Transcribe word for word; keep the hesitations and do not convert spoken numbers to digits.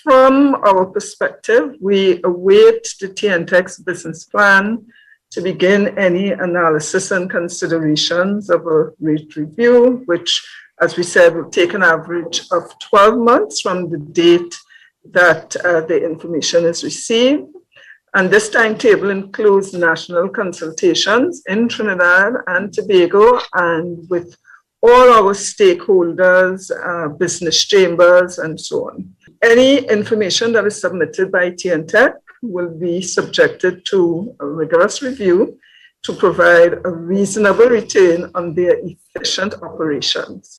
from our perspective, we await the T N T E C's business plan to begin any analysis and considerations of a rate review, which, as we said, will take an average of twelve months from the date that uh, the information is received. And this timetable includes national consultations in Trinidad and Tobago and with all our stakeholders, uh, business chambers, and so on. Any information that is submitted by T N T E C will be subjected to a rigorous review to provide a reasonable return on their efficient operations.